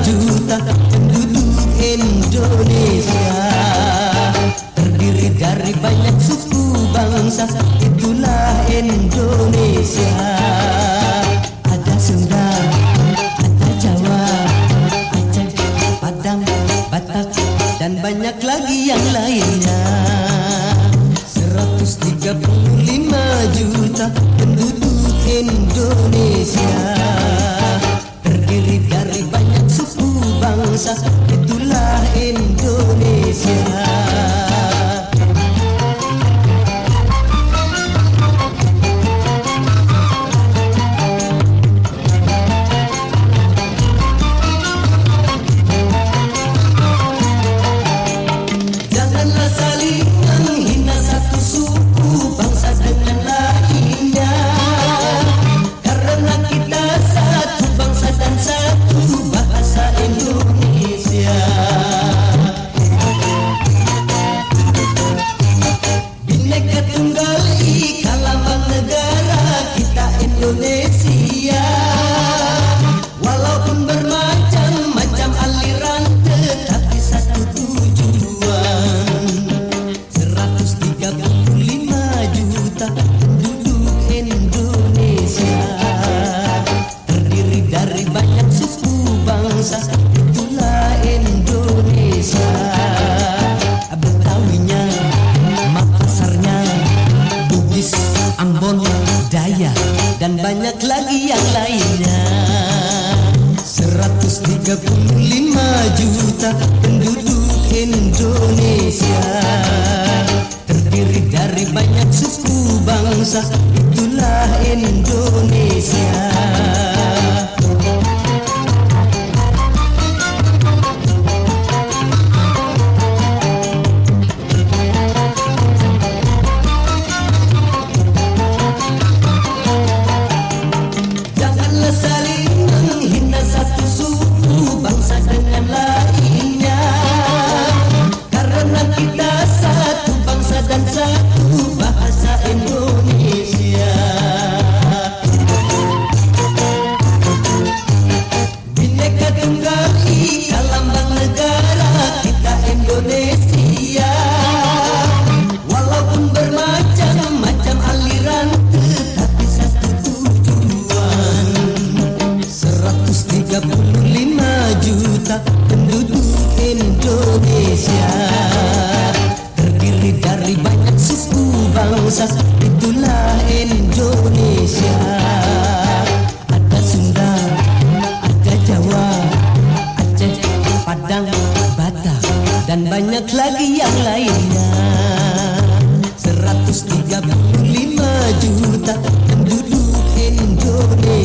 juta penduduk Indonesia, terdiri dari banyak suku bangsa, itulah Indonesia. Ada Sunda, ada Jawa, Aceh, Padang, Batak, dan banyak lagi yang lainnya. 135 juta penduduk Indonesia, terdiri dari banyak suku bangsa, itulah Indonesia. Janganlah saling menghina satu suku bangsa dengan lainnya, karena kita satu bangsa dan satu bahasa Indonesia. Bhinneka Tunggal Ika lambang negara kita Indonesia, walaupun bermacam-macam aliran tetapi satu tujuan. 135 juta penduduk Indonesia, terdiri dari banyak suku bangsa, itulah Indonesia. Betawinya, Makassarnya, Bugis, Ambon, Dayak, dan banyak lagi yang lainnya. 135 juta penduduk Indonesia, terdiri dari banyak suku bangsa, itulah Indonesia. Janganlah saling menghina satu suku bangsa dengan lainnya, karena kita satu bangsa dan satu bahasa Indonesia. Bhinneka Tunggal Ika lambang negara kita Indonesia, walaupun bermacam-macam aliran tetapi satu tujuan. 135 juta penduduk Indonesia, terdiri dari banyak suku bangsa, itulah Indonesia. Ada Sunda, ada Jawa, Aceh, Padang, Batak, dan banyak lagi yang lainnya. 135 juta penduduk Indonesia,